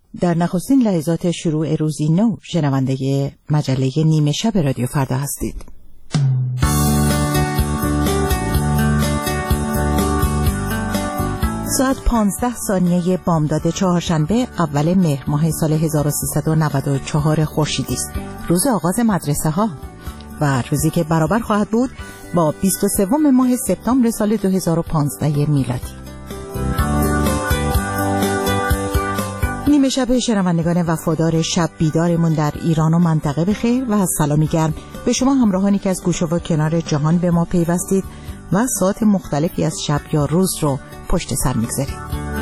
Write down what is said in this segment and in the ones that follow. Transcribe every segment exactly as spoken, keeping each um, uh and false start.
در نخستین لحظات شروع روزی نو شنونده مجله نیمه شب رادیو فردا هستید. ساعت پانزده ثانیه بامداد چهارشنبه اول مهر ماه سال هزار و سیصد و نود و چهار خورشیدی است. روز آغاز مدرسه ها و روزی که برابر خواهد بود با بیست و سوم ماه سپتامبر سال دو هزار و پانزده میلادی. نیمه شب شنوندگان وفادار شب بیدارمون در ایران و منطقه بخیر و سلامی گرم به شما همراهانی که از گوشه و کنار جهان به ما پیوستید و ساعت مختلفی از شب یا روز رو پشت سر میگذارید.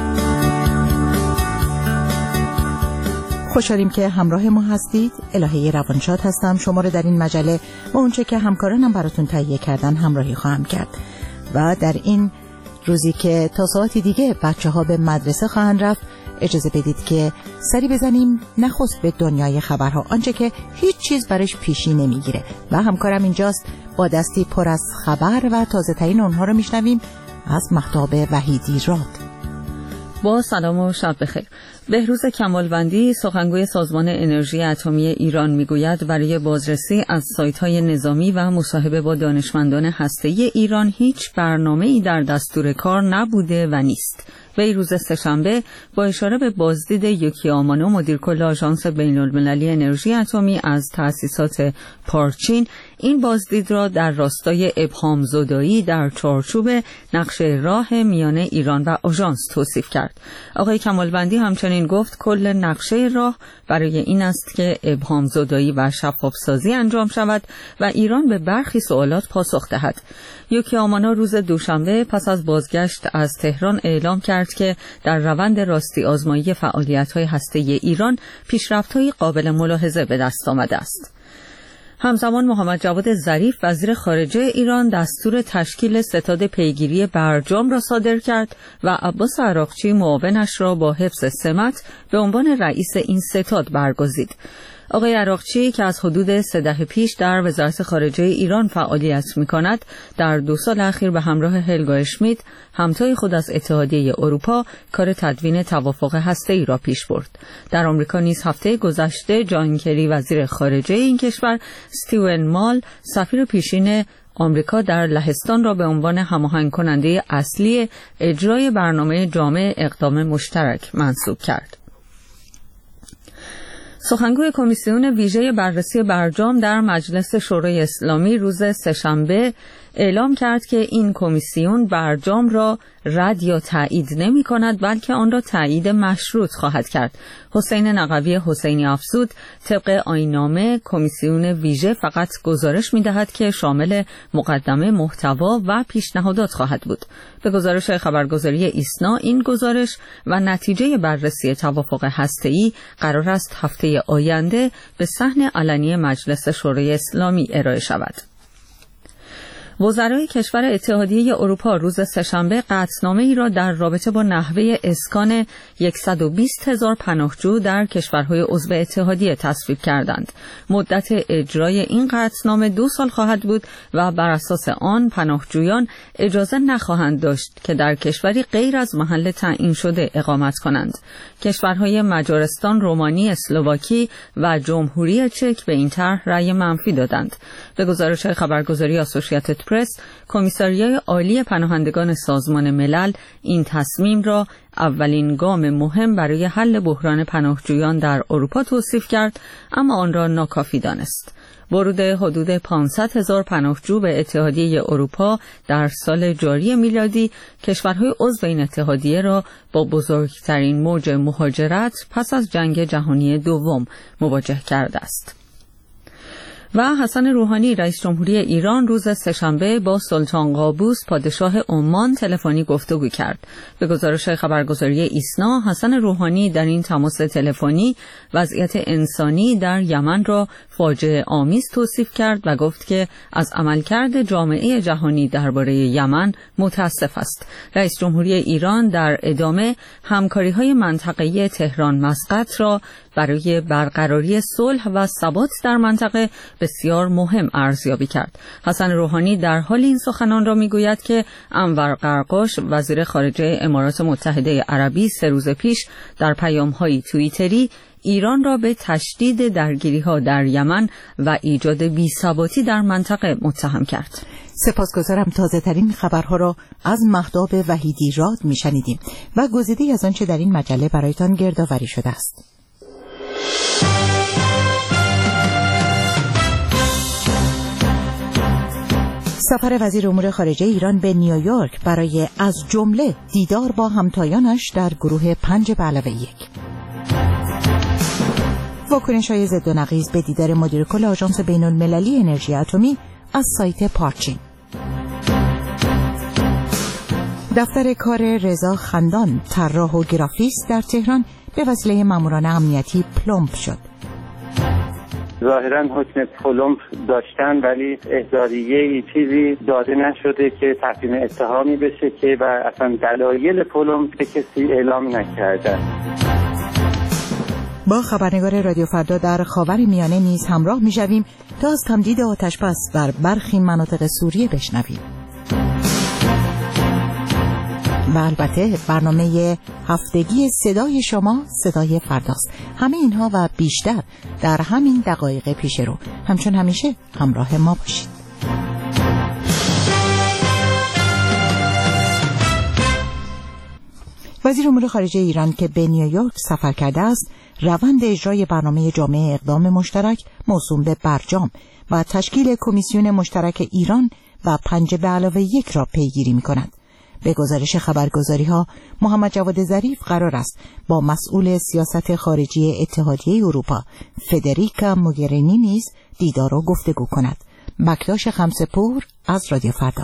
خوشحالیم که همراه ما هستید. الهه روانشاد هستم. شما رو در این مجله و اونچه که همکارانم براتون تهیه کردن همراهی خواهم کرد و در این روزی که تا ساعتی دیگه بچه ها به مدرسه خواهند رفت اجازه بدید که سری بزنیم نخست به دنیای خبرها، آنچه که هیچ چیز برش پیشی نمیگیره و همکارم اینجاست با دستی پر از خبر و تازه ترین اونها رو میشنویم از مهتاب وحیدی راد. با سلام و شب بخیر. بهروز کمالوندی سخنگوی سازمان انرژی اتمی ایران میگوید برای بازرسی از سایت‌های نظامی و مصاحبه با دانشمندان هسته‌ای ایران هیچ برنامه‌ای در دستور کار نبوده و نیست. وی روز سه‌شنبه با اشاره به بازدید یوکی آمانو مدیر کل آژانس بین‌المللی انرژی اتمی از تأسیسات پارچین این بازدید را در راستای ابهام زدایی در چارچوب نقشه راه میان ایران و آژانس توصیف کرد. آقای کمالوندی همچنین گفت کل نقشه راه برای این است که ابهام زدایی و شفاف‌سازی انجام شود و ایران به برخی سوالات پاسخ دهد. یوکی آمانو روز دوشنبه پس از بازگشت از تهران اعلام کرد که در روند راستی آزمایی فعالیت‌های هسته‌ای ایران پیشرفت‌های قابل ملاحظه به دست آمده است. همزمان محمد جواد ظریف وزیر خارجه ایران دستور تشکیل ستاد پیگیری برجام را صادر کرد و عباس عراقچی معاونش را با حفظ سمت به عنوان رئیس این ستاد برگزید. آقای عراقچی که از حدود سه دهه پیش در وزارت خارجه ایران فعالیت می‌کند، در دو سال اخیر به همراه هلگا اشمیت همتای خود از اتحادیه اروپا کار تدوین توافق هسته‌ای را پیش برد. در آمریکا نیز هفته گذشته جان کری وزیر خارجه این کشور، استیون مال سفیر پیشین آمریکا در لهستان را به عنوان هماهنگ کننده اصلی اجرای برنامه جامع اقدام مشترک منصوب کرد. سخنگوی کمیسیون ویژه بررسی برجام در مجلس شورای اسلامی روز سه‌شنبه اعلام کرد که این کمیسیون برجام را رد یا تایید نمی کند بلکه آن را تایید مشروط خواهد کرد. حسین نقوی حسینی افزود طبق آیین‌نامه کمیسیون ویژه فقط گزارش می دهد که شامل مقدمه محتوا و پیشنهادات خواهد بود. به گزارش خبرگزاری ایسنا این گزارش و نتیجه بررسی توافق هسته‌ای قرار است هفته آینده به صحن علنی مجلس شورای اسلامی ارائه شود. وزرای کشور اتحادیه اروپا روز سه‌شنبه قطعنامه‌ای را در رابطه با نحوه اسکان صد و بیست هزار پناهجو در کشورهای عضو اتحادیه تصویب کردند. مدت اجرای این قطعنامه دو سال خواهد بود و بر اساس آن پناهجویان اجازه نخواهند داشت که در کشوری غیر از محل تعیین شده اقامت کنند. کشورهای مجارستان، رومانی، اسلواکی و جمهوری چک به این طرح رأی منفی دادند. به گزارش خبرگزاری آسوشییتد پرس، کمیساریای عالی پناهندگان سازمان ملل این تصمیم را اولین گام مهم برای حل بحران پناهجویان در اروپا توصیف کرد، اما آن را ناکافی دانست. ورود حدود پانصد هزار پناهجو به اتحادیه اروپا در سال جاری میلادی کشورهای عضو این اتحادیه را با بزرگترین موج مهاجرت پس از جنگ جهانی دوم مواجه کرده است. و حسن روحانی رئیس جمهوری ایران روز سه‌شنبه با سلطان قابوس پادشاه عمان تلفنی گفتگو کرد. به گزارش خبرگزاری ایسنا، حسن روحانی در این تماس تلفنی وضعیت انسانی در یمن را فاجعه آمیز توصیف کرد و گفت که از عملکرد جامعه جهانی درباره یمن متاسف است. رئیس جمهوری ایران در ادامه همکاری‌های منطقه‌ای تهران مسقط را برای برقراری صلح و ثبات در منطقه بسیار مهم ارزیابی کرد. حسن روحانی در حال این سخنان را میگوید که انور قرقاش وزیر خارجه امارات متحده عربی سه روز پیش در پیام‌های توییتری ایران را به تشدید درگیری‌ها در یمن و ایجاد بی‌ثباتی در منطقه متهم کرد. سپاسگزارم. تازه ترین خبرها را از مهداب وحیدی راد میشنیدیم و گزیده‌ای از آنچه در این مجله برایتان گردآوری شده است. سفر وزیر امور خارجه ایران به نیویورک برای از جمله دیدار با همتایانش در گروه پنج به علاوه یک. واکنش‌های ضد و نقیض به دیدار مدیر کل آژانس بین‌المللی انرژی اتمی از سایت پارچین. دفتر کار رضا خندان طراح و گرافیست در تهران به وسیله ماموران امنیتی پلمپ شد. ظاهراً حکم پلمپ داشتن ولی احضاریه چیزی داده نشده که تقدیم اتهامی بشه که و اصلا دلایل پلمپ کسی اعلام نکرده. با خبرنگار رادیو فردا در خاورمیانه نیز همراه می‌شویم تا از تمدید آتش‌بس در برخی مناطق سوریه بشنویم. و البته برنامه هفتگی صدای شما صدای فرداست. همه اینها و بیشتر در همین دقایق پیش رو. همچون همیشه همراه ما باشید. وزیر امور خارجه ایران که به نیویورک سفر کرده است، روند اجرای برنامه جامع اقدام مشترک موسوم به برجام و تشکیل کمیسیون مشترک ایران و پنج به علاوه یک را پیگیری می کند. به گزارش خبرگزاری ها محمد جواد ظریف قرار است با مسئول سیاست خارجی اتحادیه اروپا فدریکا موگرینی نیز دیدار و گفتگو کند. بکتاش خمسه‌پور از رادیو فردا.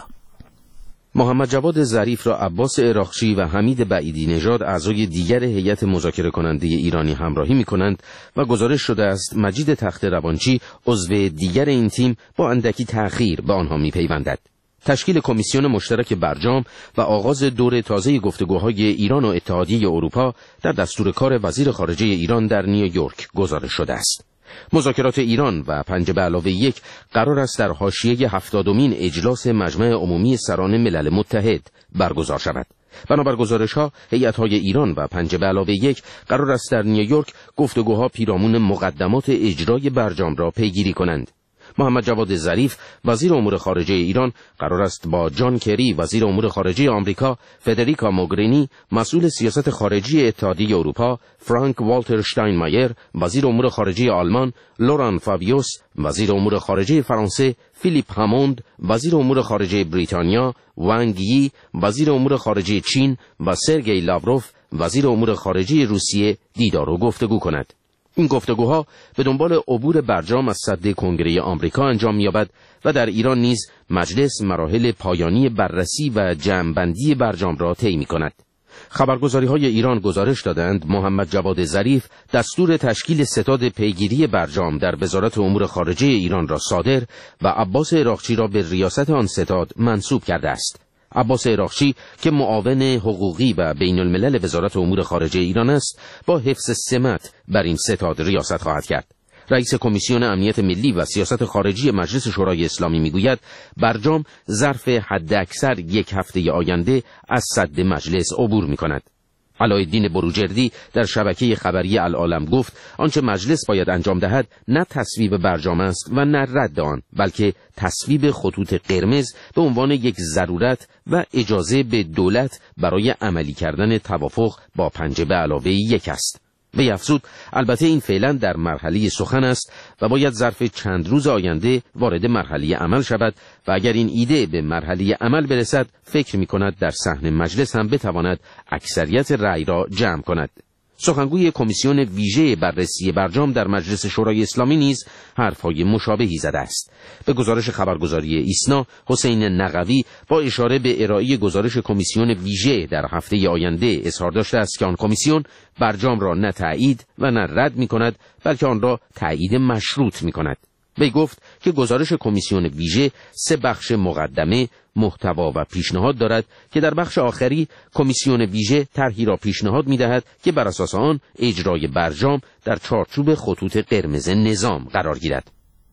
محمد جواد ظریف را عباس عراقچی و حمید بعیدی نژاد اعضای دیگر هیئت مذاکره کننده ایرانی همراهی می‌کنند و گزارش شده است مجید تخت روانچی عضو دیگر این تیم با اندکی تأخیر به آنها می‌پیوندد. تشکیل کمیسیون مشترک برجام و آغاز دور تازه گفتگوهای ایران و اتحادیه اروپا در دستور کار وزیر خارجه ایران در نیویورک گزارش شده است. مذاکرات ایران و پنج به علاوه یک قرار است در حاشیه هفتادمین اجلاس مجمع عمومی سران ملل متحد برگزار شود. بنابر گزارش‌ها هیئت‌های ایران و پنج به علاوه یک قرار است در نیویورک گفتگوها پیرامون مقدمات اجرای برجام را پیگیری کنند. محمد جواد ظریف وزیر امور خارجه ایران قرار است با جان کری وزیر امور خارجه آمریکا، فدریکا موگرینی مسئول سیاست خارجی اتحادیه اروپا، فرانک والتر شتاینمایر وزیر امور خارجه آلمان، لوران فابیوس وزیر امور خارجه فرانسه، فیلیپ هاموند وزیر امور خارجه بریتانیا، وانگ یی وزیر امور خارجه چین و سرگئی لاوروف وزیر امور خارجه روسیه دیدار و گفتگو کند. این گفتگوها به دنبال عبور برجام از سد کنگره آمریکا انجام می‌یابد و در ایران نیز مجلس مراحل پایانی بررسی و جمع‌بندی برجام را طی می‌کند. خبرگزاری‌های ایران گزارش دادند محمد جواد ظریف دستور تشکیل ستاد پیگیری برجام در وزارت امور خارجه ایران را صادر و عباس عراقچی را به ریاست آن ستاد منصوب کرده است. عباس عراقچی که معاون حقوقی و بین الملل وزارت امور خارجه ایران است با حفظ سمت بر این ستاد ریاست خواهد کرد. رئیس کمیسیون امنیت ملی و سیاست خارجی مجلس شورای اسلامی میگوید برجام ظرف حداکثر یک هفته آینده از سد مجلس عبور میکند. علایالدین بروجردی در شبکه خبری العالم گفت آنچه مجلس باید انجام دهد نه تصویب برجام است و نه رد آن، بلکه تصویب خطوط قرمز به عنوان یک ضرورت و اجازه به دولت برای عملی کردن توافق با پنج به علاوه یک است. وی افزود البته این فعلا در مرحله سخن است و باید ظرف چند روز آینده وارد مرحله عمل شود و اگر این ایده به مرحله عمل برسد فکر می کند در صحن مجلس هم بتواند اکثریت رأی را جمع کند. سخنگوی کمیسیون ویژه بررسی برجام در مجلس شورای اسلامی نیز حرفهای مشابهی زده است. به گزارش خبرگزاری ایسنا، حسین نقوی با اشاره به ارائه گزارش کمیسیون ویژه در هفته آینده اظهار داشته است که آن کمیسیون برجام را نه تایید و نه رد می کند بلکه آن را تایید مشروط می کند. وی گفت که گزارش کمیسیون ویژه سه بخش مقدمه، محتوا و پیشنهاد دارد که در بخش آخری کمیسیون ویژه طرحی را پیشنهاد می‌دهد که بر اساس آن اجرای برجام در چارچوب خطوط قرمز نظام قرار گیرد.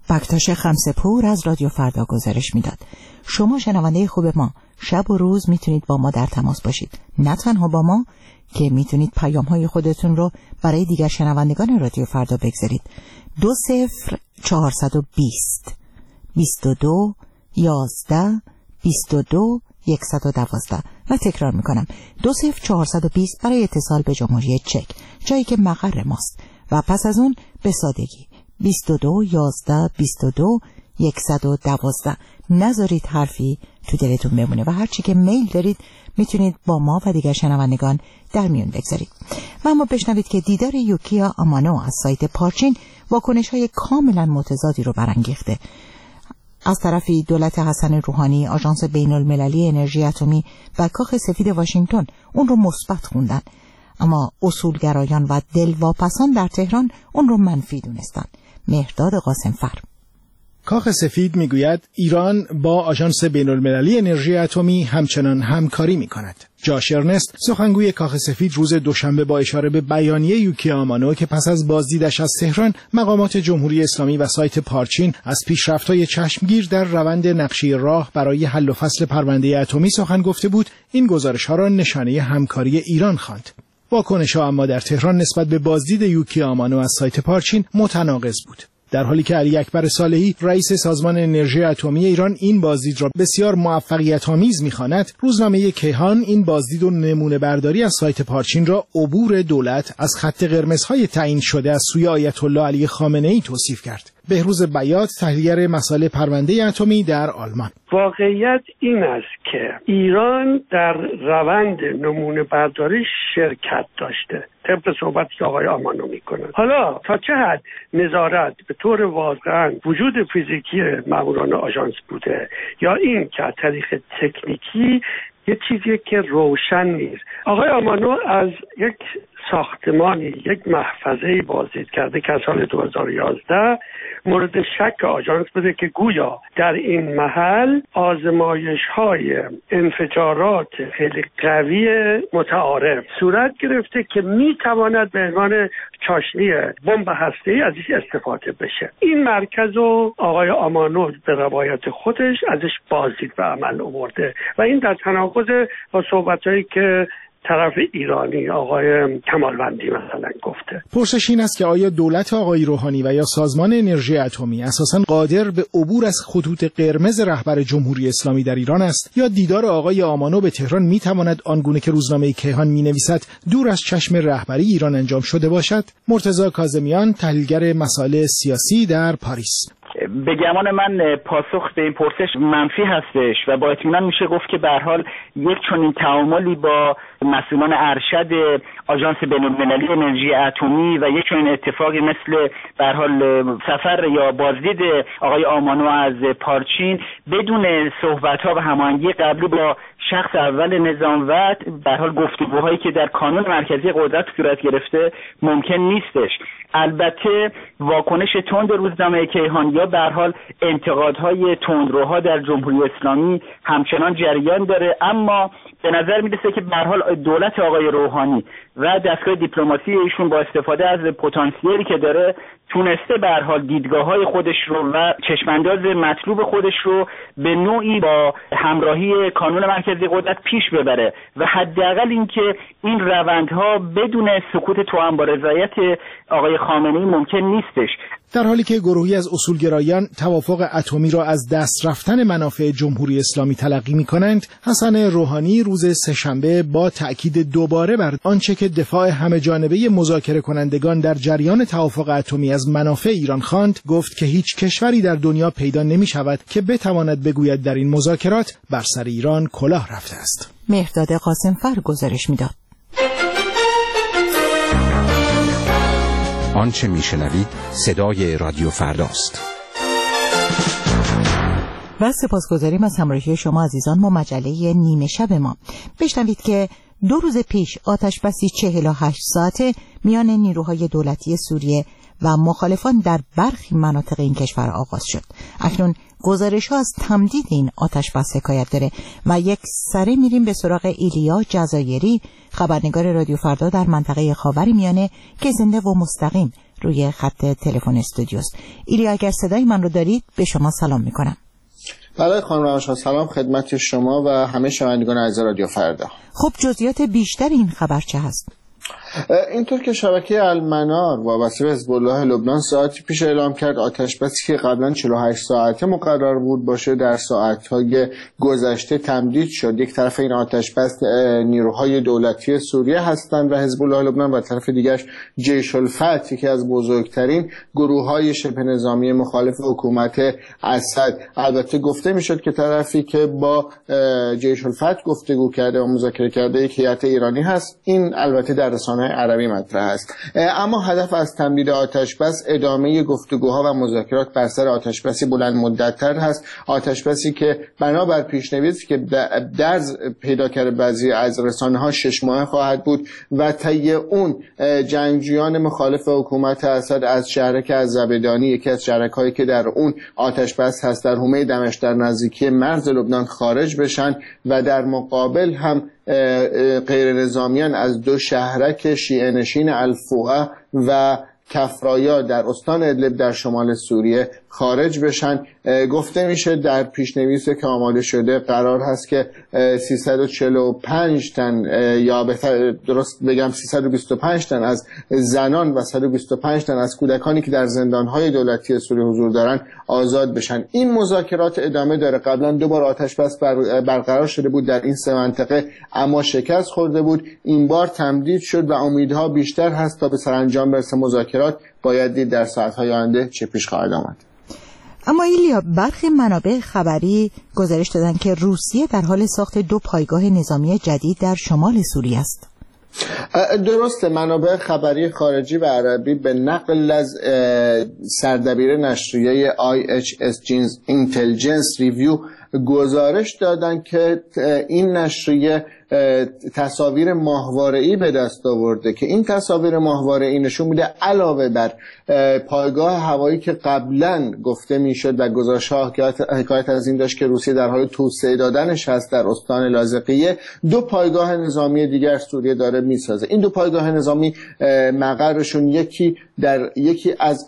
بکتاش خمسه‌پور از رادیو فردا گزارش میداد. شما شنونده خوب ما، شب و روز میتونید با ما در تماس باشید. نه تنها با ما، که میتونید پیام های خودتون رو برای دیگر شنوندگان رادیو فردا بگذارید. دو صفر چهارصد و بیست بیست و دو یازده بیست و دو یکصد و دوازده و تکرار میکنم دو صفر چهارصد و بیست برای اتصال به جمهوری چک، جایی که مقر ماست، و پس از اون به سادگی بیست و دو یازده بیست و دو یکصد و دوازده. نذارید حرفی تو دلتون بمونه و هر چی که میل دارید میتونید با ما و دیگر شنوندگان در میون بگذارید. و اما بشنوید که دیدار یوکیا آمانو از سایت پارچین واکنش‌های کاملا متضادی رو برانگیخته. از طرفی دولت حسن روحانی، آژانس بین‌المللی انرژی اتمی و کاخ سفید واشنگتن اون رو مثبت خوندن، اما اصولگرایان و دلواپسان در تهران اون رو منفی دونستن. مهرداد قاسمفر. کاخ سفید میگوید ایران با آژانس بین‌المللی انرژی اتمی همچنان همکاری میکند. جاش ارنست، سخنگوی کاخ سفید، روز دوشنبه با اشاره به بیانیه یوکیا آمانو که پس از بازدیدش از تهران مقامات جمهوری اسلامی و سایت پارچین از پیشرفت‌های چشمگیر در روند نقشه راه برای حل و فصل پرونده اتمی سخن گفته بود، این گزارش‌ها را نشانه همکاری ایران خواند. واکنش‌ها اما در تهران نسبت به بازدید یوکیا آمانو از سایت پارچین متناقض بود. در حالی که علی اکبر صالحی، رئیس سازمان انرژی اتمی ایران، این بازدید را بسیار موفقیت‌آمیز می‌خواند، روزنامه کیهان این بازدید و نمونه برداری از سایت پارچین را عبور دولت از خط قرمزهای تعیین شده از سوی آیت الله علی خامنه‌ای توصیف کرد. بهروز بیات، تحلیلگر مسائل پرونده اتمی در آلمان: واقعیت این است که ایران در روند نمونه برداری شرکت داشته، طبق صحبتی که آقای آمانو میکنن. حالا تا چه حد نظارت به طور واقعا وجود فیزیکی ماموران آژانس بوده یا این که از طریق تکنیکی یه چیزی که روشن نیست. آقای آمانو از یک ساختمانی، یک محفظه‌ای بازدید کرده که از سال دو هزار و یازده مورد شک آژانس بوده که گویا در این محل آزمایش‌های انفجارات خیلی قوی متعارف صورت گرفته که می‌تواند به عنوان چاشنی بمب هسته‌ای ازش استفاده بشه. این مرکز رو آقای آمانو به روایت خودش ازش بازدید به عمل آورده و این در تناقض با صحبت‌هایی که طرف ایرانی آقای کمالوندی مثلا گفته. پرسش این است که آیا دولت آقای روحانی و یا سازمان انرژی اتمی اساساً قادر به عبور از خطوط قرمز رهبر جمهوری اسلامی در ایران است، یا دیدار آقای آمانو به تهران میتواند آنگونه که روزنامه کیهان مینویسد دور از چشم رهبری ایران انجام شده باشد؟ مرتضی کاظمیان، تحلیلگر مسائل سیاسی در پاریس: به گمان من پاسخ به این پرسش منفی هستش و با اطمینان میشه گفت که به هر حال یک چنین تعاملی با مسئولان ارشد آژانس بین‌المللی انرژی اتمی و یک چنین اتفاقی مثل به هر حال سفر یا بازدید آقای آمانو از پارچین بدون صحبت‌ها و هماهنگی قبلی با شخص اول نظام وقت به هر حال گفتگوهایی که در کانون مرکزی قدرت صورت گرفته ممکن نیستش. البته واکنش تند روزنامه کیهان یا به هر حال انتقادهای تندروها در جمهوری اسلامی همچنان جریان داره، اما به نظر میرسه که به هر حال دولت آقای روحانی و دستگاه دیپلماسی ایشون با استفاده از پتانسیلی که داره تونسته به هر حال دیدگاه‌های خودش رو و چشمانداز مطلوب خودش رو به نوعی با همراهی کانون مرکزی قدرت پیش ببره و حداقل اینکه این روندها بدون سکوت توأم با رضایت آقای خامنه‌ای ممکن نیستش. در حالی که گروهی از اصولگرایان توافق اتمی را از دست رفتن منافع جمهوری اسلامی تلقی می‌کنند، حسن روحانی روز سه‌شنبه با تأکید دوباره بر آنچه که دفاع همه‌جانبه مذاکره کنندگان در جریان توافق اتمی از منافع ایران خواند، گفت که هیچ کشوری در دنیا پیدا نمی‌شود که بتواند بگوید در این مذاکرات بر سر ایران کلاه رفته است. مهرداد قاسمفر گزارش می‌داد. آنچه میشنوید صدای رادیو فرداست. و سپاسگزاریم از همراهی شما عزیزان با مجله نیمه شب ما. بشنوید که دو روز پیش آتش بسی چهل و هشت ساعته میان نیروهای دولتی سوریه و مخالفان در برخی مناطق این کشور آغاز شد. اکنون گزارش ها از تمدید این آتش بس حکایت داره و یک سره میریم به سراغ ایلیا جزایری، خبرنگار رادیو فردا در منطقه خاورمیانه که زنده و مستقیم روی خط تلفن استودیوست. ایلیا اگر صدای من رو دارید به شما سلام میکنم. بله خانم روانشناس، سلام خدمت شما و همه شنوندگان عزیز رادیو فردا. خب جزئیات بیشتر این خبر چه هست؟ اینطور که شبکه المنار وابسته به حزب الله لبنان ساعتی پیش اعلام کرد آتش‌بسی که قبلا چهل و هشت ساعته مقرر بود باشه در ساعت‌های گذشته تمدید شد. یک طرف این آتش‌بس نیروهای دولتی سوریه هستند و حزب الله لبنان و طرف دیگرش جیش الفتح که از بزرگترین گروه‌های شبه نظامی مخالف حکومت اسد. البته گفته میشد که طرفی که با جیش الفتح گفتگو کرده و مذاکره کرده یک هیئت ایرانی هست. این البته در رسانه‌های عربی مطرح است. اما هدف از تمدید آتش‌بس ادامه گفتگوها و مذاکرات بر سر آتش‌بسی بلند مدت‌تر هست. آتش‌بسی که بنابر پیش‌نویس که درز پیدا کرده بعضی از رسانه‌ها شش ماهه خواهد بود و طی اون جنگجویان مخالف حکومت اسد از شهرک الزبدانی، یکی از شهرک‌هایی که در اون آتش‌بس هست، در حومه دمشق در نزدیکی مرز لبنان خارج بشن و در مقابل هم غیر نظامیان از دو شهرک شیعه نشین الفوعه و کفرایا در استان ادلب در شمال سوریه خارج بشن. گفته میشه در پیشنویسی که آماده شده قرار هست که سیصد و چهل و پنج تن یا بهتر درست بگم سیصد و بیست و پنج تن از زنان و صد و بیست و پنج تن از کودکانی که در زندانهای دولتی سوریه حضور دارن آزاد بشن. این مذاکرات ادامه داره. قبلا دو بار آتش‌بس بر برقرار شده بود در این سه منطقه اما شکست خورده بود. این بار تمدید شد و امیدها بیشتر هست تا به سرانجام برسه مذاکرات. باید دید در ساعت‌های آینده چه پیش خواهد آمد. اما ایلیا، برخی منابع خبری گزارش دادن که روسیه در حال ساخت دو پایگاه نظامی جدید در شمال سوریه است. درسته. منابع خبری خارجی و عربی به نقل از سردبیر نشریه آی اچ اس Intelligence Review گزارش دادن که این نشریه تصاویر ماهواره‌ای به دست آورده که این تصاویر ماهواره‌ای نشون میده علاوه بر پایگاه هوایی که قبلا گفته میشد و گزارش‌ها حکایت از این داشت که روسیه در حال توسعه دادنش هست در استان لاذقیه، دو پایگاه نظامی دیگر سوریه داره میسازه. این دو پایگاه نظامی مقرشون یکی در یکی از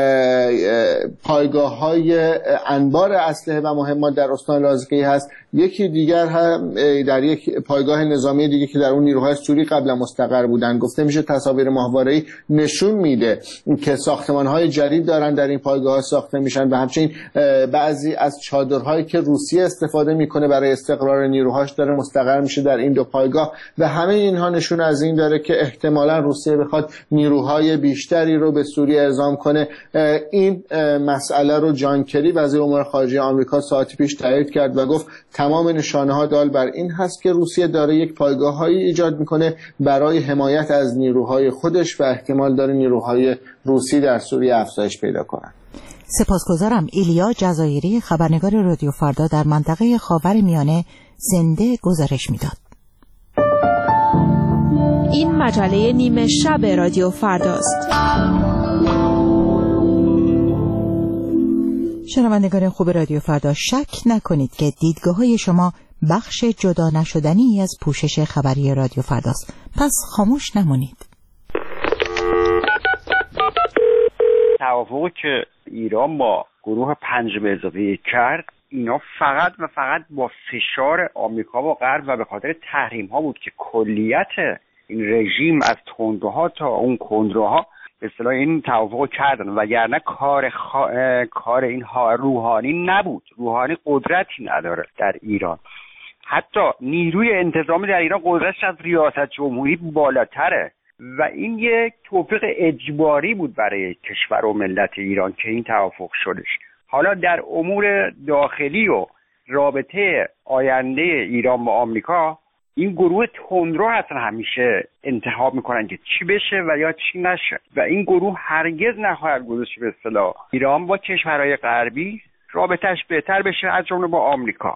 پایگاه های انبار اسلحه و مهمات در استان لاذقیه هست، یکی دیگر هم در یک پایگاه نظامی دیگه که در اون نیروهای سوری قبلا مستقر بودن. گفته میشه تصاویر ماهواره‌ای نشون میده که ساختمان‌های جدید دارن در این پایگاه ساخته میشن و همچنین بعضی از چادرهایی که روسیه استفاده میکنه برای استقرار نیروهاش داره مستقر میشه در این دو پایگاه و همه اینها نشون از این داره که احتمالاً روسیه بخواد نیروهای بیشتری رو به سوریه اعزام کنه. این مسئله رو جان کری وزیر امور خارجه آمریکا ساعتی پیش تایید کرد و گفت تمام نشانه‌ها دال بر این هست که روسیه داره یک پایگاه‌هایی ایجاد میکنه برای حمایت از نیروهای خودش و احتمال داره نیروهای روسی در سوریه افزایش پیدا کنند. سپاسگزارم. ایلیا جزایری، خبرنگار رادیو فردا در منطقه خاورمیانه زنده گزارش میداد. این مجله نیمه شب رادیو فرداست. شنوندگان خوب رادیو فردا، شک نکنید که دیدگاه‌های شما بخش جدا نشدنی از پوشش خبری رادیو فرداست. پس خاموش نمونید. توافقی که ایران با گروه پنج به اضافه کرد، اینا فقط و فقط با فشار آمریکا و غرب و به خاطر تحریم ها بود که کلیت این رژیم از تندروها تا اون کندروها به اصطلاح این توافق کردن، وگرنه کار خا... کار این روحانی نبود. روحانی قدرتی نداره در ایران. حتی نیروی انتظامی در ایران قدرتش از ریاست جمهوری بالاتره و این یک توافق اجباری بود برای کشور و ملت ایران که این توافق شدش. حالا در امور داخلی و رابطه آینده ایران با آمریکا، این گروه تندرو هستن همیشه انتخاب میکنن که چی بشه و یا چی نشه و این گروه هرگز نخواهد گذاشت به اصطلاح ایران با کشورهای غربی رابطهش بهتر بشه از جمله با آمریکا.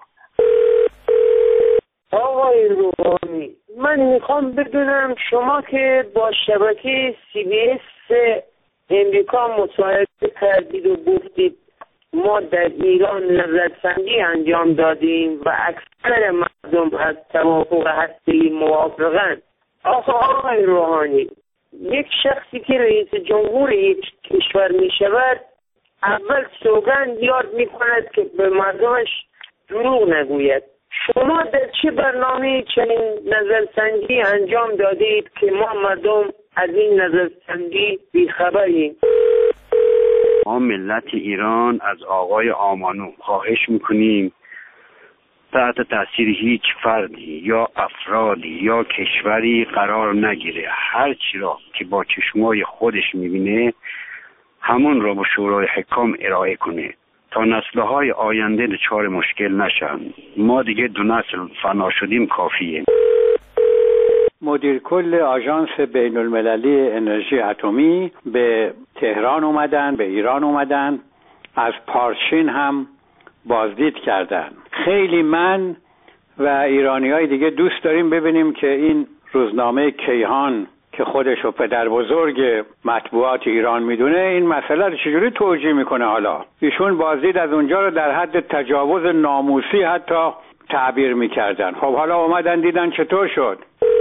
آقای روحانی، من میخوام بدونم شما که با شبکه سی بی اس امریکا مصاحبه کردید و گفتید ما در ایران نظرسنجی انجام دادیم و اکثر مردم از توافق هسته‌ای موافقن. آخه آقای روحانی، یک شخصی که رئیس جمهور یک کشور می شود اول سوگند یاد می کند که به مردمش دروغ نگوید. شما در چه برنامه چنین نظرسنجی انجام دادید که ما مردم از این نظرسنجی بیخبریم؟ ما ملت ایران از آقای آمانو خواهش میکنیم تحت تاثیر هیچ فردی یا افرادی یا کشوری قرار نگیره. هر چی را که با چشمای خودش میبینه همون را به شورای حکام ارائه کنه تا نسل‌های آینده دچار مشکل نشن. ما دیگه دو نسل فنا شدیم کافیه. مدیر کل آژانس بین المللی انرژی اتمی به تهران اومدن، به ایران اومدن، از پارچین هم بازدید کردن. خیلی من و ایرانی‌های دیگه دوست داریم ببینیم که این روزنامه کیهان که خودش رو پدر بزرگ مطبوعات ایران میدونه این مسئله رو چجوری توجیه میکنه. حالا ایشون بازدید از اونجا رو در حد تجاوز ناموسی حتی تعبیر میکردن. خب حالا اومدن دیدن چطور شد.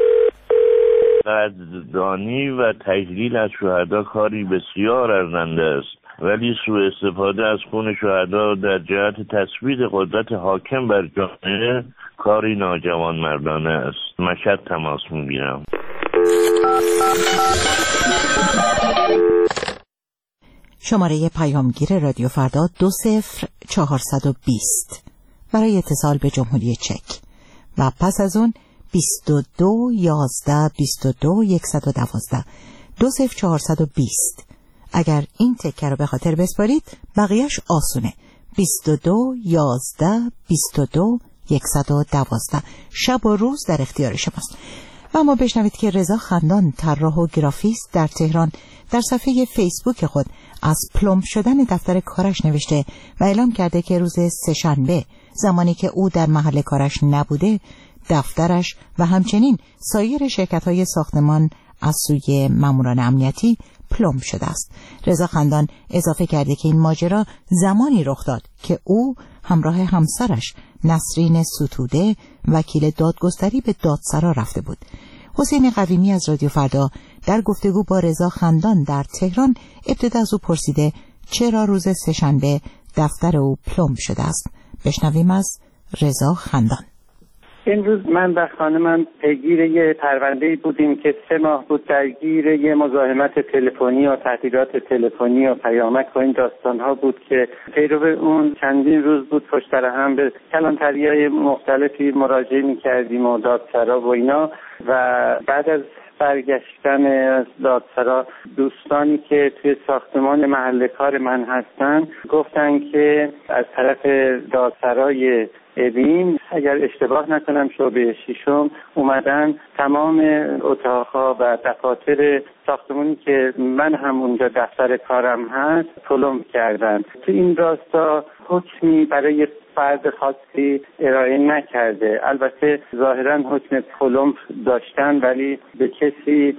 قدردانی و تجلیل از شهدا کاری بسیار ارزنده است، ولی سوء استفاده از خون شهدا در جهت تثبیت قدرت حاکم بر جامعه کاری ناجوانمردانه است. مشهد تماس میگیرم. شماره پیامگیر رادیو فردا دو صفر چهارصد و بیست برای اتصال به جمهوری چک و پس از اون بیست و دو یازده بیست و دو صد و دوازده دو صفر چهارصد و بیست. اگر این تکه رو به خاطر بسپارید بقیهش آسونه. بیست و دو یازده بیست و دو صد و دوازده شب و روز در اختیار شماست. و اما بشنوید که رضا خندان طراح و گرافیست در تهران در صفحه فیسبوک خود از پلمب شدن دفتر کارش نوشته و اعلام کرده که روز سه‌شنبه زمانی که او در محل کارش نبوده دفترش و همچنین سایر شرکت‌های ساختمان از سوی ماموران امنیتی پلمب شده است. رضا خندان اضافه کرده که این ماجرا زمانی رخ داد که او همراه همسرش نسرین ستوده وکیل دادگستری به دادسرا رفته بود. حسین قویمی از رادیو فردا در گفتگو با رضا خندان در تهران ابتدا از او پرسیده چرا روز سه‌شنبه دفتر او پلمب شده است. بشنویم از رضا خندان. این روز من و خانمم پیگیر یه پرونده‌ای بودیم که سه ماه بود درگیر یه مزاحمت تلفنی و تهدیدات تلفنی و پیامک و این داستان‌ها بود که پیرو اون چندین روز بود پشت سر هم به کلانتری‌های مختلفی مراجعه می‌کردیم و دادسرا و اینا. و بعد از برگشتن از دادسرا دوستانی که توی ساختمان محل کار من هستن گفتن که از طرف دادسرای اوین اگر اشتباه نکنم شعبه ششم اومدن تمام اتاقها و دفاتر ساختمانی که من هم اونجا دفتر کارم هست پلمب کردن. تو این راستا حکمی برای فرد خاصی ارائه نکرده. البته ظاهرا حکم پلمب داشتن ولی به کسی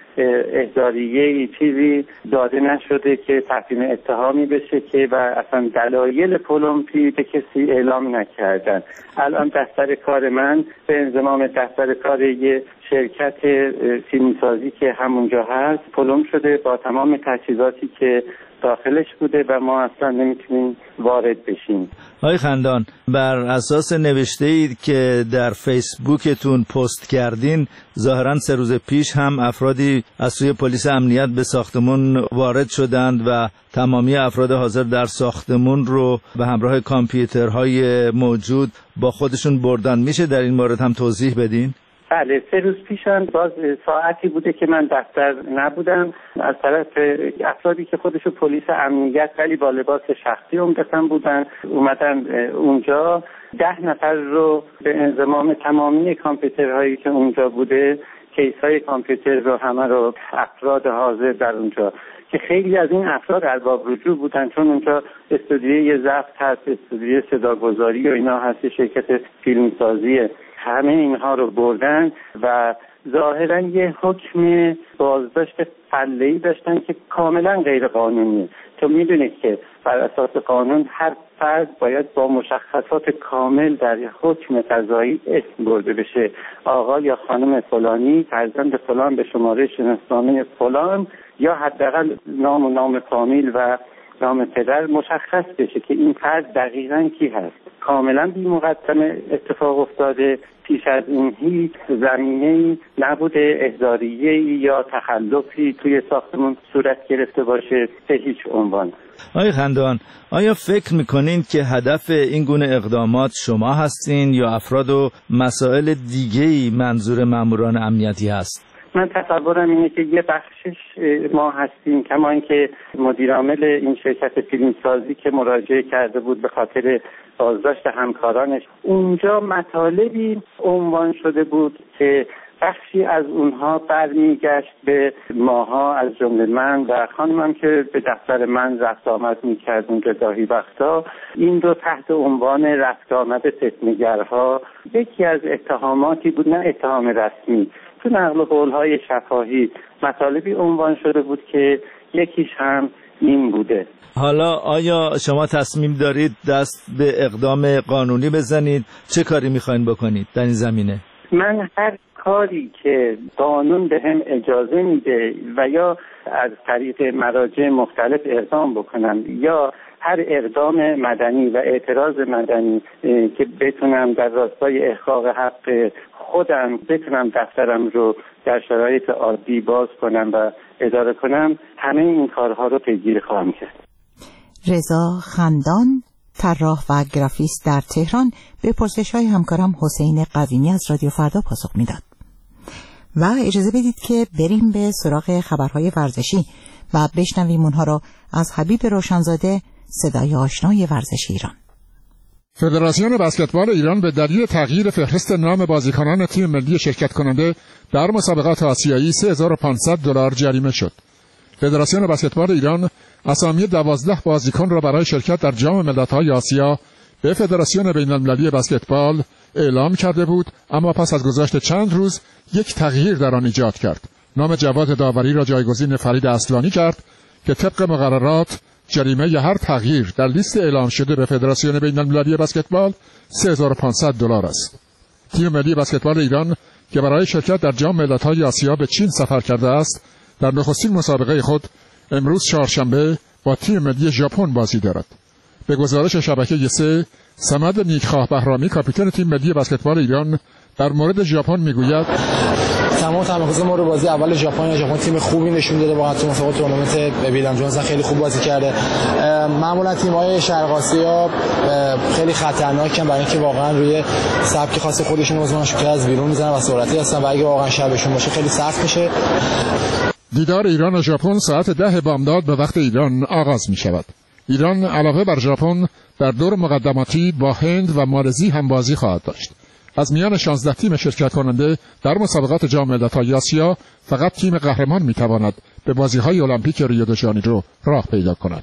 احضاریه چیزی داده نشده که تقدیم اتهامی بشه که و اصلا دلایل پلمبی به کسی اعلام نکردن. الان دفتر کار من به انضمام دفتر کار یه شرکت فیلمسازی که همونجا هست پلمب شده با تمام تجهیزاتی که داخلش بوده و ما اصلا نمیتونیم وارد بشیم. آقای خندان، بر اساس نوشته اید که در فیسبوکتون پست کردین ظاهرا سه روز پیش هم افرادی از سوی پلیس امنیت به ساختمون وارد شدند و تمامی افراد حاضر در ساختمون رو به همراه کامپیوترهای موجود با خودشون بردن. میشه در این مورد هم توضیح بدین؟ بله، سه روز پیشم باز ساعتی بوده که من دفتر نبودم از طرف افرادی که خودشو پلیس امنیت ولی با لباس شخصی عمدتاً بودن اومدن اونجا. ده نفر رو به انضمام تمامی کامپیوترهایی که اونجا بوده کیس‌های کامپیوتر رو همه رو افراد حاضر در اونجا که خیلی از این افراد ارباب رجوع بودن چون اونجا استودیوی ضبط هست، استودیوی صداگذاری و اینا هست، شرکت فیلمسازیه. همه اینها رو بردن و ظاهرا یه حکم بازداشت فله‌ای داشتن که کاملا غیر قانونیه. تو میدونید که بر اساس قانون هر فرد باید با مشخصات کامل در حکم قضایی اسم برده بشه. آقا یا خانم فلانی فرزند فلان به شماره شناسنامه فلان، یا حداقل نام و نام فامیل و نام پدر مشخص بشه که این فرد دقیقاً کی هست. کاملا بی مقدمه اتفاق افتاده. پیش از این هیچ زمینه‌ای نبوده احضاریه‌ای یا تخلفی توی ساختمون صورت گرفته باشه به هیچ عنوان. آقای خندان، آیا فکر میکنین که هدف این گونه اقدامات شما هستین یا افراد و مسائل دیگه‌ای منظور ماموران امنیتی هست؟ من تصورم اینه که یه بخشش ما هستیم، کما اینکه مدیر عامل این شرکت فیلمسازی که مراجعه کرده بود به خاطر بازداشت همکارانش، اونجا مطالبی عنوان شده بود که بخشی از اونها برمیگشت به ماها، از جمله من و خانمم که به دفتر من رفت آمد میکرد اونجا گاهی وقتا. این دو تحت عنوان رفت آمد فتنه‌گرها یکی از اتهاماتی بود، نه اتهام رسمی، تو نقل قول‌های شفاهی مطالبی عنوان شده بود که یکیش هم این بوده. حالا آیا شما تصمیم دارید دست به اقدام قانونی بزنید؟ چه کاری میخواین بکنید در این زمینه؟ من هر کاری که قانون به هم اجازه میده و یا از طریق مراجع مختلف اقدام بکنم یا هر اقدام مدنی و اعتراض مدنی که بتونم در راستای احقاق حق خودم بتونم دفترم رو در شرایط عادی باز کنم و اداره کنم، همه این کارها رو پیگیری خواهم کرد. رضا خندان، طراح و گرافیست در تهران، به پرسش‌های همکارم حسین قویمی از رادیو فردا پاسخ میداد. و اجازه بدید که بریم به سراغ خبرهای ورزشی و بشنویم اونها را از حبیب روشنزاده، صدای آشنای ورزش ایران. فدراسیون بسکتبال ایران به دلیل تغییر فهرست نام بازیکنان تیم ملی شرکت کننده در مسابقات آسیایی سه هزار و پانصد دلار جریمه شد. فدراسیون بسکتبال ایران اسامی دوازده بازیکن را برای شرکت در جام ملت‌های آسیا به فدراسیون بین‌المللی بسکتبال اعلام کرده بود، اما پس از گذشت چند روز یک تغییر در آن ایجاد کرد. نام جواد داوری را جایگزین فرید اصلانی کرد که طبق مقررات جریمه هر تغییر در لیست اعلام شده به فدراسیون بین‌المللی بسکتبال سه هزار و پانصد دلار است. تیم ملی بسکتبال ایران که برای شرکت در جام ملت‌های آسیا به چین سفر کرده است، در نخستین مسابقه خود امروز چهارشنبه با تیم ملی ژاپن بازی دارد. به گزارش شبکه سه، صمد نیکخواه بهرامی کاپیتان تیم ملی بسکتبال ایران در مورد ژاپن میگوید تمام تمرکز ما رو بازی اول ژاپن، ژاپن تیم خوبی نشون داده، واقعا تو مسابقات تورنمنت ویلیام جونز خیلی خوب بازی کرده. معمولا تیم‌های شرق آسیا خیلی خطرناکن برای اینکه واقعا روی سبک خاص خودشون بازیکناشون که از بیرون میزنن و سرعتی هستن و اگه واقعا شبشون باشه خیلی سخت میشه. دیدار ایران و ژاپن ساعت ده بامداد به وقت ایران آغاز می شود. ایران علاوه بر ژاپن در دور مقدماتی با هند و مالزی هم بازی خواهد داشت. از میان شانزده تیم شرکت کننده در مسابقات جام ملت‌های آسیا فقط تیم قهرمان می تواند به بازی‌های المپیک ریو د ژانیرو راه پیدا کند.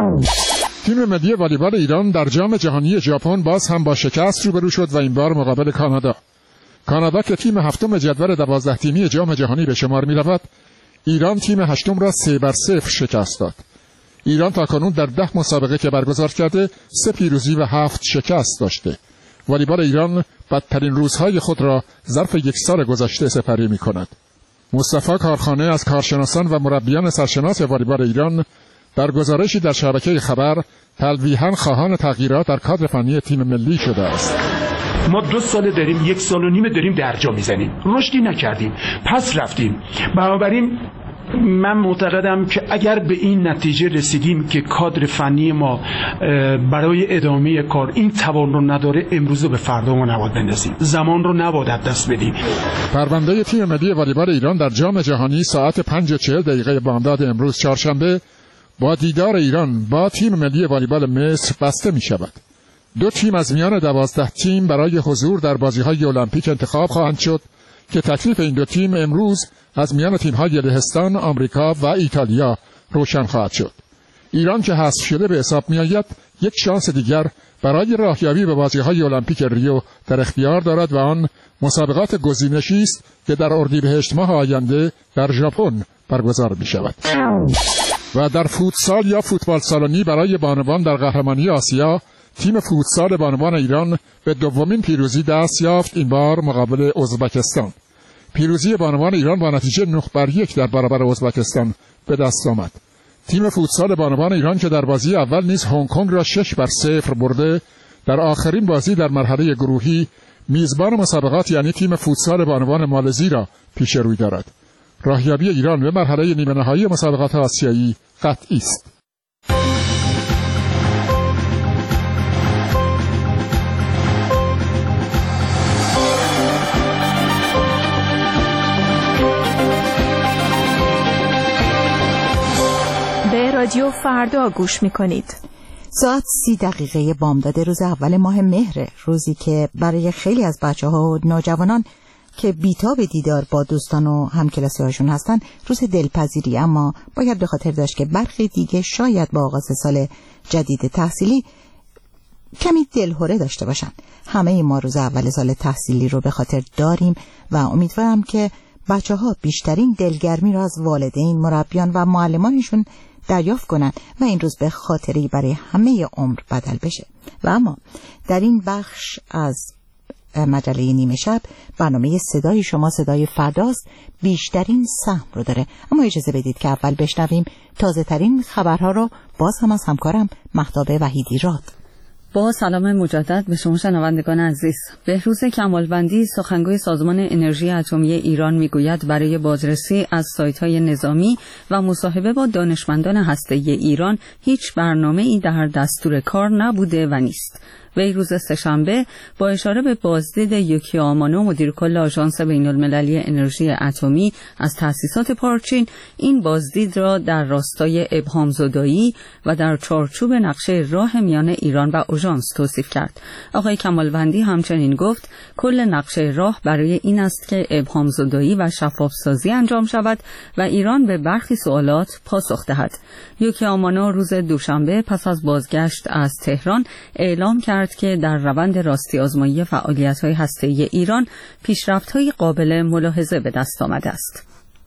تیم ملی والیبال ایران در جام جهانی ژاپن باز هم با شکست روبرو شد و این بار مقابل کانادا. کانادا که تیم هفتم جدول دوازده تیمی جام جهانی به شمار می رود، ایران تیم هشتم را سه بر صفر شکست داد. ایران تاکنون در ده مسابقه که برگزار کرده سه پیروزی و هفت شکست داشته. والیبال ایران بدترین روزهای خود را ظرف یک سال گذشته سپری می کند. مصطفی کارخانه از کارشناسان و مربیان سرشناس والیبال ایران در گزارشی در شبکه خبر تلویحاً خواهان تغییرات در کادر فنی تیم ملی شده است. ما دو سال داریم، یک سال و نیمه داریم درجا میزنیم، رشدی نکردیم، پس رفتیم. بنابراین من معتقدم که اگر به این نتیجه رسیدیم که کادر فنی ما برای ادامه کار این توان رو نداره، امروز به فردا ما نباید بندازیم، زمان رو نباید از دست بدیم. پرونده تیم ملی والیبال ایران در جام جهانی ساعت پنج و چهل دقیقه بامداد امروز چهارشنبه با دیدار ایران با تیم ملی والیبال مصر بسته می شود. دو تیم از میان دوازده تیم برای حضور در بازی‌های المپیک انتخاب خواهند شد که تکلیف این دو تیم امروز از میان تیم‌های لهستان، آمریکا و ایتالیا روشن خواهد شد. ایران که حذف شده به حساب میآید یک شانس دیگر برای راهیابی به بازی‌های المپیک ریو در اختیار دارد و آن مسابقات گزینشی است که در اردیبهشت ماه آینده در ژاپن برگزار می‌شود. و در فوتسال یا فوتبال سالنی برای بانوان در قهرمانی آسیا، تیم فوتسال بانوان ایران به دومین پیروزی دست یافت، این بار مقابل ازبکستان. پیروزی بانوان ایران با نتیجه نه بر یک در برابر ازبکستان به دست آمد. تیم فوتسال بانوان ایران که در بازی اول نیز هنگ کنگ را شش بر صفر برده، در آخرین بازی در مرحله گروهی میزبان مسابقات یعنی تیم فوتسال بانوان مالزی را پیش روی دارد. راهیابی ایران به مرحله نیمه نهایی مسابقات آسیایی قطعی است. به رادیو فردا گوش می‌کنید. ساعت سی دقیقه بامداد روز اول ماه مهر، روزی که برای خیلی از بچه‌ها و نوجوانان که بی‌تاب دیدار با دوستان و همکلاسی‌هاشون هستن روز دلپذیری، اما باید به خاطر داشت که برخی دیگه شاید با آغاز سال جدید تحصیلی کمی دلهره داشته باشن. همه ما روز اول سال تحصیلی رو به خاطر داریم و امیدوارم که بچه‌ها بیشترین دلگرمی را از والدین، مربیان و معلمانشون دریافت کنند و این روز به خاطری برای همه عمر بدل بشه. و اما در این بخش از مجله نیمه شب، برنامه صدای شما صدای فرداست، بیشترین سهم رو داره. اما اجازه بدید که اول بشنویم تازه ترین خبرها رو باز هم از همکارم مهتاب وحیدی راد. با سلام مجدد به شما شنوندگان عزیز. بهروز کمالوندی سخنگوی سازمان انرژی اتمی ایران میگوید برای بازرسی از سایت‌های نظامی و مصاحبه با دانشمندان هسته‌ای ایران هیچ برنامه‌ای در دستور کار نبوده و نیست. وی روز سه‌شنبه با اشاره به بازدید یوکی آمانو مدیر کل آژانس بین‌المللی انرژی اتمی از تأسیسات پارچین، این بازدید را در راستای ابهام زدایی و در چارچوب نقشه راه میان ایران و آژانس توصیف کرد. آقای کمالوندی همچنین گفت کل نقشه راه برای این است که ابهام زدایی و شفاف سازی انجام شود و ایران به برخی سوالات پاسخ دهد. یوکی آمانو روز دوشنبه پس از بازگشت از تهران اعلام کرد که در روند راستی آزمایی فعالیت‌های هسته‌ای ایران پیشرفت‌های قابل ملاحظه به دست آمده است.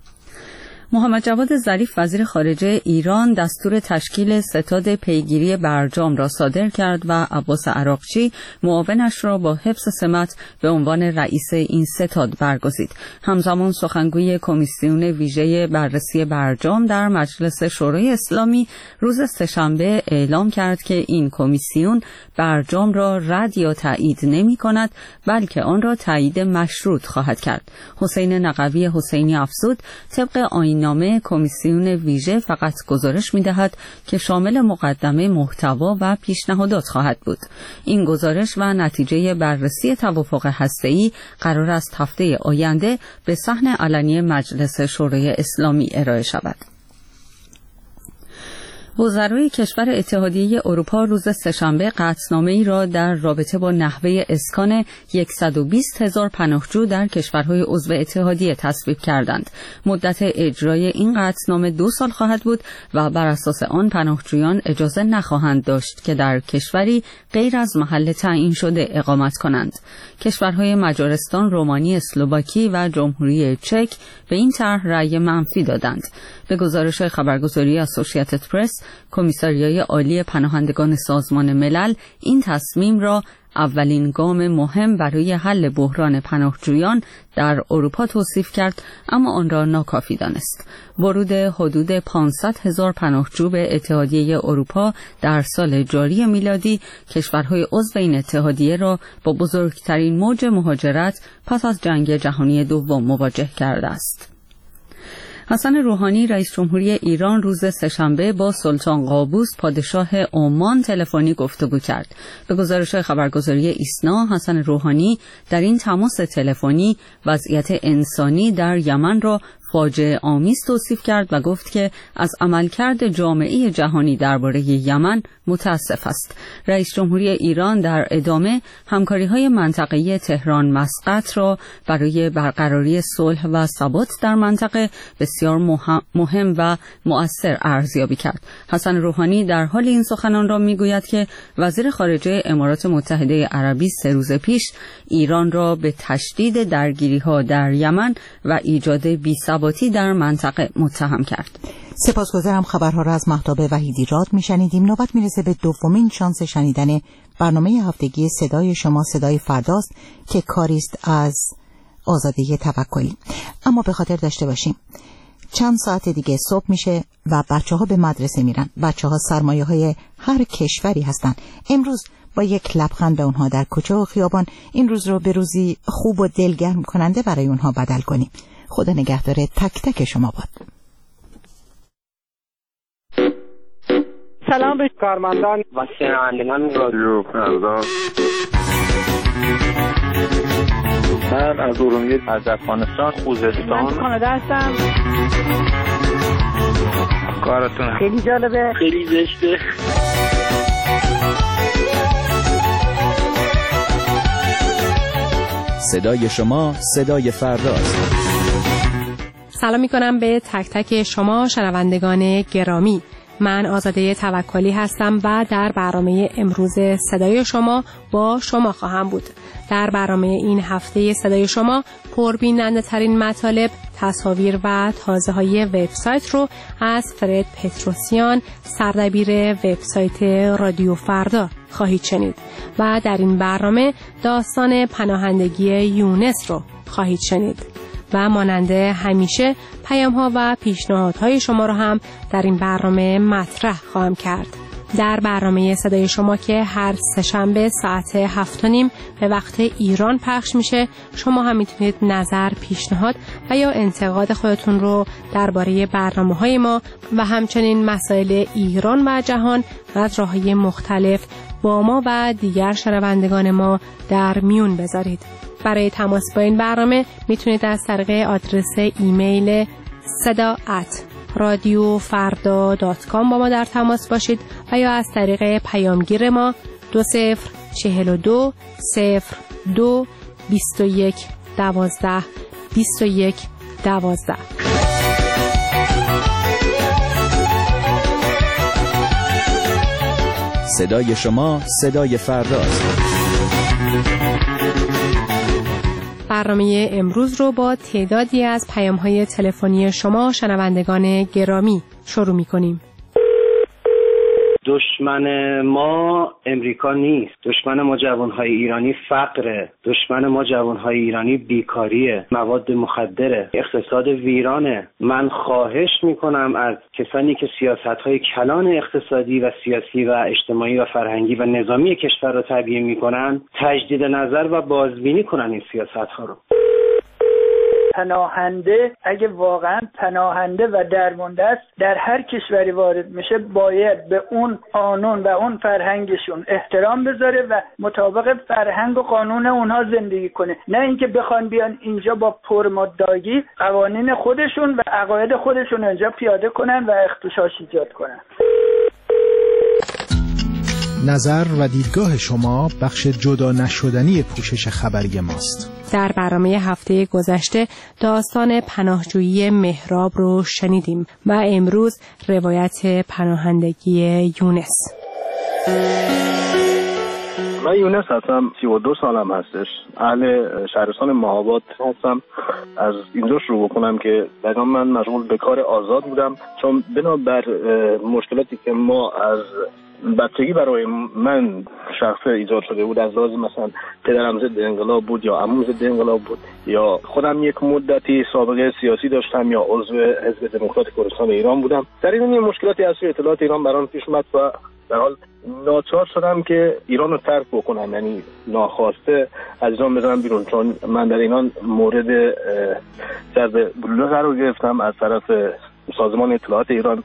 محمد جواد ظریف وزیر خارجه ایران دستور تشکیل ستاد پیگیری برجام را صادر کرد و عباس عراقچی معاونش را با حفظ سمت به عنوان رئیس این ستاد برگزید. همزمان سخنگوی کمیسیون ویژه بررسی برجام در مجلس شورای اسلامی روز سه‌شنبه اعلام کرد که این کمیسیون برجام را رد یا تایید نمی کند، بلکه آن را تایید مشروط خواهد کرد. حسین نقوی حسینی افزود طبق آیین نامه کمیسیون ویژه فقط گزارش می‌دهد که شامل مقدمه محتوا و پیشنهادات خواهد بود. این گزارش و نتیجه بررسی توافق هسته‌ای قرار است هفته آینده به صحن علنی مجلس شورای اسلامی ارائه شود. وزرای کشور اتحادیه اروپا روز سه‌شنبه قطعنامه‌ای را در رابطه با نحوه اسکان صد و بیست هزار پناهجو در کشورهای عضو اتحادیه تصویب کردند. مدت اجرای این قطعنامه دو سال خواهد بود و بر اساس آن پناهجویان اجازه نخواهند داشت که در کشوری غیر از محل تعیین شده اقامت کنند. کشورهای مجارستان، رومانی، اسلواکی و جمهوری چک به این طرح رأی منفی دادند. به گزارش خبرگزاری اسوسییتد پرس، کمیساریای عالی پناهندگان سازمان ملل این تصمیم را اولین گام مهم برای حل بحران پناهجویان در اروپا توصیف کرد، اما آن را ناکافی دانست. ورود حدود پانصد هزار پناهجو به اتحادیه اروپا در سال جاری میلادی کشورهای عضو این اتحادیه را با بزرگترین موج مهاجرت پس از جنگ جهانی دوم مواجه کرده است. حسن روحانی رئیس جمهوری ایران روز سه‌شنبه با سلطان قابوس پادشاه عمان تلفنی گفتگو کرد. به گزارش خبرگزاری ایسنا، حسن روحانی در این تماس تلفنی وضعیت انسانی در یمن را فاجعه آمیز توصیف کرد و گفت که از عملکرد جامعه جهانی درباره یمن متاسف است. رئیس جمهوری ایران در ادامه همکاری‌های منطقه‌ای تهران مسقط را برای برقراری صلح و ثبات در منطقه بسیار مهم و مؤثر ارزیابی کرد. حسن روحانی در حال این سخنان را میگوید که وزیر خارجه امارات متحده عربی سه روز پیش ایران را به تشدید درگیری‌ها در یمن و ایجاد بی‌ثباتی در منطقه متهم کرد. سپاسگزارم. خبرها را از مهتاب وحیدی راد میشنیدیم. نوبت میرسه به دومین شانس شنیدن برنامه هفتگی صدای شما صدای فرداست که کاریست از آزاده توکلی. اما به خاطر داشته باشیم چند ساعت دیگه صبح میشه و بچه ها به مدرسه میرن. بچه ها سرمایه های هر کشوری هستن. امروز با یک لبخند به اونها در کوچه و خیابان این روز رو به روزی خوب و دلگرم کننده برای اونها بدل کنیم. خدا نگهدار تک تک شما باد. سلام به کارمندان و شنوندگان رادیو فرداست. من از ارومیه، از افغانستان، خوزستان. من کانادا هستم. کارتون خیلی جالبه، خیلی زشته. صدای شما صدای فرداست. سلام میکنم به تک تک شما شنوندگان گرامی. من آزاده توکلی هستم و در برنامه امروز صدای شما با شما خواهم بود. در برنامه این هفته صدای شما پربیننده ترین مطالب، تصاویر و تازه های وبسایت رو از فرد پتروسیان، سردبیر وبسایت رادیو فردا خواهید شنید و در این برنامه داستان پناهندگی یونس رو خواهید شنید و ماننده همیشه پیام‌ها و پیشنهادهای شما رو هم در این برنامه مطرح خواهم کرد. در برنامه صدای شما که هر سه‌شنبه ساعت هفت و نیم به وقت ایران پخش میشه، شما هم میتونید نظر، پیشنهاد و یا انتقاد خودتون رو درباره برنامه‌های ما و همچنین مسائل ایران و جهان از راه‌های مختلف با ما و دیگر شنوندگان ما در میون بذارید. برای تماس با این برنامه میتونید از طریق آدرس ایمیل صدا ات رادیو فردا دات کام با ما در تماس باشید و یا از طریق پیامگیر ما دو صفر چهل و دو صفر دو بیست و یک دوازده بیست و یک دوازده. صدای شما صدای فرداست. برنامه امروز رو با تعدادی از پیام‌های تلفنی شما شنوندگان گرامی شروع می‌کنیم. دشمن ما امریکا نیست. دشمن ما جوانهای ایرانی فقره. دشمن ما جوانهای ایرانی بیکاریه، مواد مخدره، اقتصاد ویرانه. من خواهش میکنم از کسانی که سیاست‌های کلان اقتصادی و سیاسی و اجتماعی و فرهنگی و نظامی کشور را تبیین میکنن تجدید نظر و بازبینی کنن این سیاست‌ها رو. پناهنده اگه واقعا پناهنده و درمانده است در هر کشوری وارد میشه باید به اون قانون و اون فرهنگشون احترام بذاره و مطابق فرهنگ و قانون اونها زندگی کنه، نه اینکه بخوان بیان اینجا با پرمدعایی قوانین خودشون و عقاید خودشون اینجا پیاده کنن و اختشاش ایجاد کنن. نظر و دیدگاه شما بخش جدا نشدنی پوشش خبری ماست. در برنامه هفته گذشته داستان پناهجویی مهراب رو شنیدیم و امروز روایت پناهندگی یونس. من یونس هستم، سی و دو سالم هستش، اهل شهرستان مهاباد هستم. از اینجا شروع بکنم که در من مشغول به کار آزاد بودم، چون بنابر مشکلاتی که ما از بچگی برای من شخص ایجاد شده بود، از لحاظ مثلا پدرم ضد انقلاب بود یا عموم ضد انقلاب بود یا خودم یک مدتی سابقه سیاسی داشتم یا عضو حزب دموکرات کردستان ایران بودم، در این مشکلاتی از اطلاعات ایران برام پیش اومد و در حال ناچار شدم که ایران رو ترک بکنم، یعنی ناخواسته از ایران بزنم بیرون، چون من در ایران مورد جذب گلوله قرار گرفتم از طرف سازمان اطلاعات ایران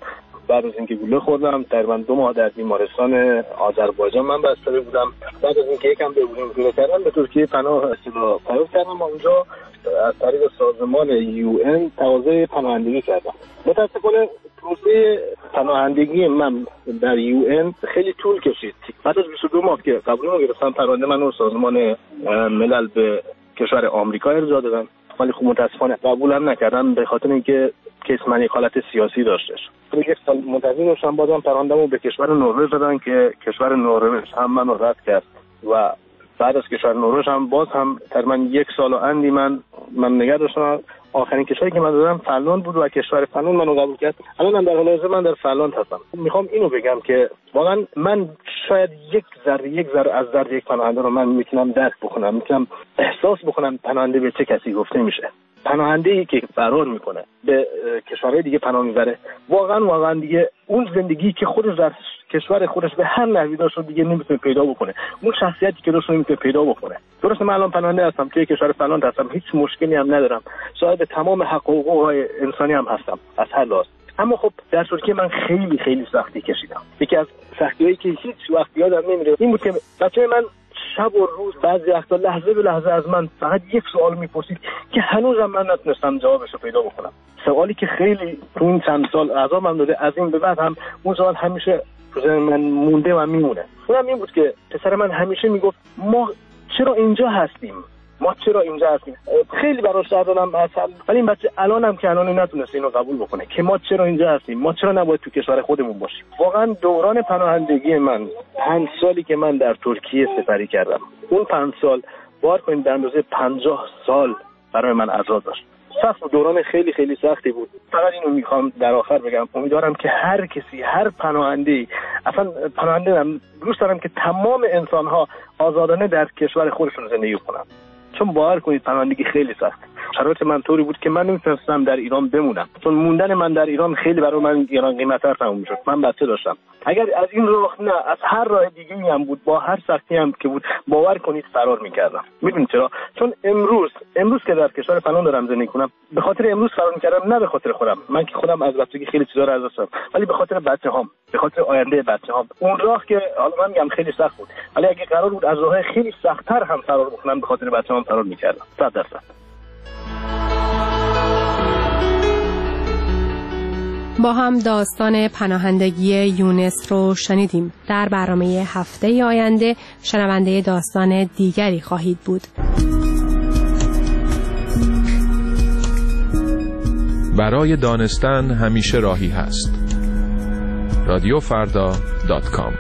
بعد از اینکه گلوله خوردم تقریبا دو ماه در بیمارستان آذربایجان من بستری بودم. بعد از اینکه یکم به بودم گلوله کردم به ترکیه پناه اصطلاح پیدا کردم. اونجا از طریق سازمان یو ان تقاضای پناهندگی کردم. متاسفانه پروسه پناهندگی من در یو ان خیلی طول کشید. بعد از بیست و دو ماه که قبول رو گرفتم، پرونده من رو سازمان ملل به کشور آمریکا ارجاع دادم، ولی خب متاسفانه قبولم نکردم به خاطر اینکه کیس من یک حالت سیاسی داشتش. یک سال منتظر داشتم، بازم پرونده‌مو به کشور نروژ دادن که کشور نروژ هم منو رد کرد و بعد از کشور نروژ هم باز هم تقریبا یک سال و اندی من من نگه داشتم. آخرین کشوری که من دادم فنلاند بود و کشور فنلاند منو قبول کرد. الان من در حال حاضر من در فنلاند هستم. میخوام اینو بگم که واقعا من شاید یک ذره یک ذره از درد یک پناهنده رو من میتونم درک بکنم، میتونم احساس بکنم پناهنده به چه کسی گفته میشه. پناهنده‌ای که فرار میکنه به کشورهای دیگه پناه میبره، واقعا واقعا دیگه اون زندگی که خودش در کشور خودش به هر نحوی داشت رو دیگه نمیتونه پیدا بکنه، اون شخصیتی که داشت رو نمیتونه پیدا بکنه. درسته من الان پناهنده هستم، توی کشور فنلاند هستم، هیچ مشکلی هم ندارم، صاحب تمام حق و حقوق انسانی هم هستم از هر لحاظ. اما خب در ترکیه من خیلی خیلی سختی کشیدم. یکی از سختی‌هایی که هیچ وقت یادم نمیره این بود که بچه‌ی من شب و روز بعضی وقتا لحظه به لحظه از من فقط یک سوال میپرسید که هنوزم من نتونستم جوابش رو پیدا بکنم. سوالی که خیلی تو این چند سال عذابم داده، از این به بعد هم اون سوال همیشه تو ذهن من مونده و میمونه. اونم این بود که پسر من همیشه میگفت ما چرا اینجا هستیم؟ ما چرا اینجا هستیم؟ خیلی براش دردم اصلا، ولی این بچه الانم که الان نتونسته اینو قبول بکنه که ما چرا اینجا هستیم، ما چرا نباید تو کشور خودمون باشیم. واقعا دوران پناهندگی من، پنج سالی که من در ترکیه سپری کردم، اون پنج سال بار کنید در اندازه پنجاه سال برای من عذاب داشت. سخت دوران خیلی خیلی سختی بود. فقط اینو میخوام در آخر بگم، امیدوارم که هر کسی، هر پناهنده‌ای، اصلا پناهنده هم دوست دارم که تمام انسان‌ها آزادانه در کشور خودشون زندگی کنن، چون باور کنید پناهندگی خیلی سخت. شرایط من طوری بود که من نمیتونستم در ایران بمونم، چون موندن من در ایران خیلی برای من ایران قیمت‌تر تموم میشد. من بچه داشتم. اگر از این راه نه از هر راه دیگه‌ای هم بود، با هر سختی هم که بود، باور کنید فرار میکردم. میدونید چرا؟ چون امروز امروز که در کشور فنلاند دارم زندگی کنم، به خاطر امروز فرار میکردم، نه به خاطر خودم. من که خودم از بچگی خیلی چیزا رو از دست دادم، ولی به خاطر بچه‌هام، به خاطر آینده بچه‌هام. اون راه که حالا من میگم خیلی سخت بود، ولی اگه قرار بود از راه خیلی سخت‌تر هم فرار بکنم، به خاطر بچه‌هام فرار میکردم. صد درصد. با هم داستان پناهندگی یونس رو شنیدیم. در برنامه هفته آینده شنونده داستان دیگری خواهید بود. برای دانستن همیشه راهی هست. رادیو فردا دات کام.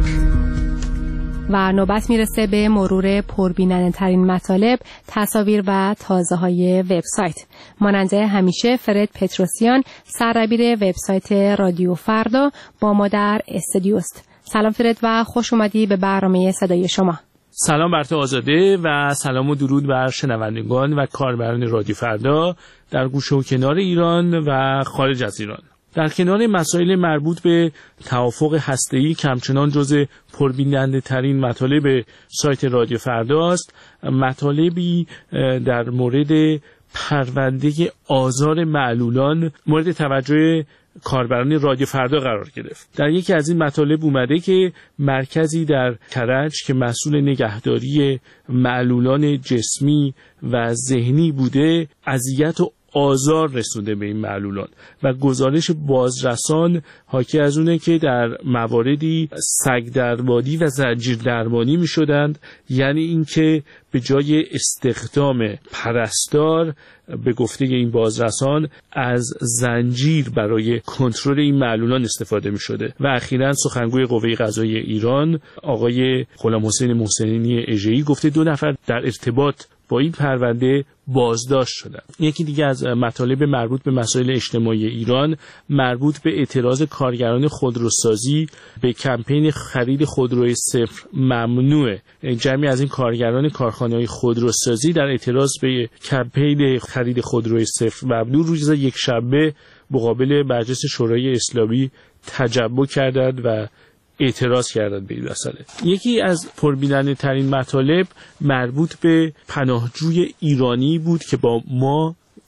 و نوبت میرسه به مرور پربیننده ترین مطالب، تصاویر و تازه های وبسایت. ماننده همیشه فرد پتروسیان، سردبیر وبسایت رادیو فردا، با ما در استودیوست. سلام فرد و خوش اومدی به برنامه صدای شما. سلام بر تو آزاده و سلام و درود بر شنوندگان و کاربران رادیو فردا در گوشه و کنار ایران و خارج از ایران. در کنار مسائل مربوط به توافق هسته‌ای که همچنان جزء پربیننده ترین مطالب سایت رادیو فردا است، مطالبی در مورد پرونده آزار معلولان مورد توجه کاربران رادیو فردا قرار گرفت. در یکی از این مطالب اومده که مرکزی در کرج که مسئول نگهداری معلولان جسمی و ذهنی بوده، اذیت و آزار رسونده به این معلولان و گزارش بازرسان حاکی از اونه که در مواردی سگ دربانی و زنجیر دربانی می شدند، یعنی اینکه به جای استخدام پرستار به گفته این بازرسان از زنجیر برای کنترل این معلولان استفاده می شده. و اخیراً سخنگوی قوه قضاییه ایران آقای غلام حسین محسنی اژه‌ای گفته دو نفر در ارتباط با این پرونده بازداشت شدند. یکی دیگه از مطالب مربوط به مسائل اجتماعی ایران مربوط به اعتراض کارگران خودروسازی به کمپین خرید خودروی صفر ممنوعه. جمعی از این کارگران کارخانه‌های خودروسازی در اعتراض به کمپین خرید خودروی صفر ممنوع روز یک شنبه مقابل مجلس شورای اسلامی تجمع کردند و اعتراض کردن به این مسئله. یکی از پربیننده ترین مطالب مربوط به پناهجوی ایرانی بود که با ما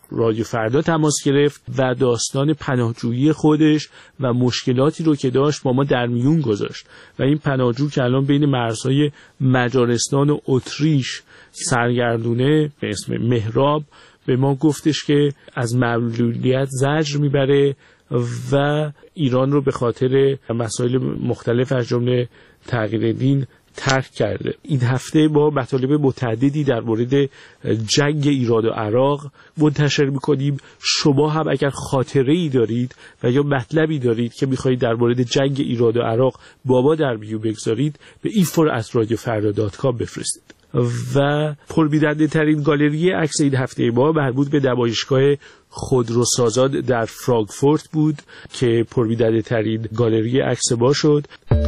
رادیو فردا تماس گرفت و داستان پناهجویی خودش و مشکلاتی رو که داشت با ما در میون گذاشت و این پناهجو که الان بین مرزهای مجارستان و اتریش سرگردونه به اسم مهراب به ما گفتش که از معلولیت زجر میبره و ایران رو به خاطر مسائل مختلف از جمله تغییر دین ترک کرده. این هفته با مطالب متعددی در مورد جنگ ایران و عراق منتشر میکنیم. شما هم اگر خاطره‌ای دارید و یا مطلبی دارید که میخواهید در مورد جنگ ایران و عراق با ما در میون بگذارید به اینفو ات رادیو فردا دات کام بفرستید. و پربیننده ترین گالری عکس این هفته ما مربوط به نمایشگاه خودروسازان در فرانکفورت بود که پربیننده ترین گالری عکس ما شد.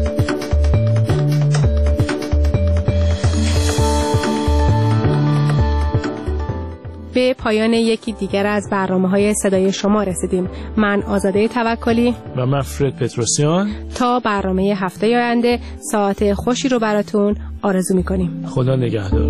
به پایان یکی دیگر از برنامه‌های صدای شما رسیدیم. من آزاده توکلی و من فرد پتروسیان تا برنامه هفته آینده ساعت خوشی رو براتون آرزو می‌کنیم. خدا نگهدار.